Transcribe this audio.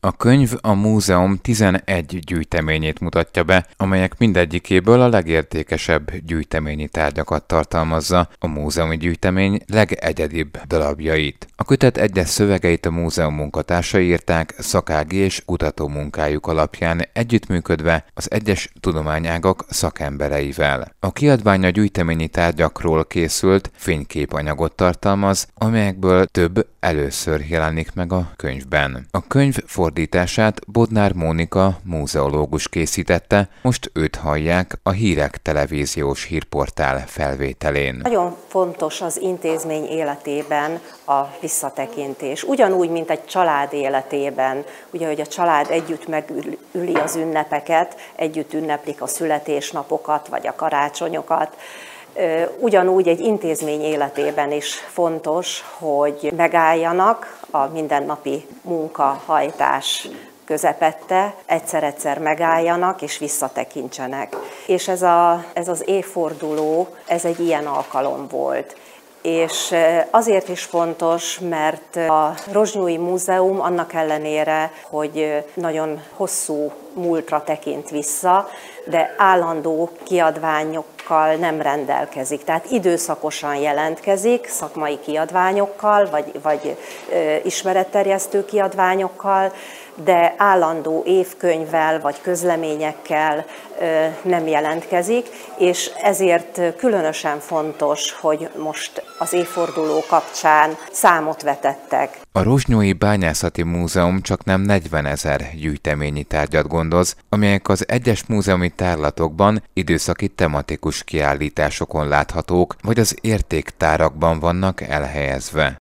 A könyv a múzeum 11 gyűjteményét mutatja be, amelyek mindegyikéből a legértékesebb gyűjteményi tárgyakat tartalmazza, a múzeumi gyűjtemény legegyedibb darabjait. A kötet egyes szövegeit a múzeum munkatársai írták szakági és kutató munkájuk alapján együttműködve az egyes tudományágak szakembereivel. A kiadvány a gyűjteményi tárgyakról készült fényképanyagot tartalmaz, amelyekből több először jelenik meg a könyvben. A könyv fordítását Bodnár Mónika múzeológus készítette, most őt hallják a Hírek televíziós hírportál felvételén. Nagyon fontos az intézmény életében a visszatekintés. Ugyanúgy, mint egy család életében, ugye, hogy a család együtt megüli az ünnepeket, együtt ünneplik a születésnapokat vagy a karácsonyokat, ugyanúgy egy intézmény életében is fontos, hogy megálljanak a mindennapi munkahajtás közepette, egyszer-egyszer megálljanak és visszatekintsenek. És ez az évforduló, ez egy ilyen alkalom volt. És azért is fontos, mert a Rozsnyói Múzeum annak ellenére, hogy nagyon hosszú múltra tekint vissza, de állandó kiadványokkal nem rendelkezik. Tehát időszakosan jelentkezik szakmai kiadványokkal, vagy ismeretterjesztő kiadványokkal, de állandó évkönyvvel vagy közleményekkel nem jelentkezik, és ezért különösen fontos, hogy most az évforduló kapcsán számot vetettek. A Rozsnyói Bányászati Múzeum csaknem 40 000 gyűjteményi tárgyat gondoz, amelyek az egyes múzeumi tárlatokban időszaki tematikus kiállításokon láthatók, vagy az értéktárakban vannak elhelyezve.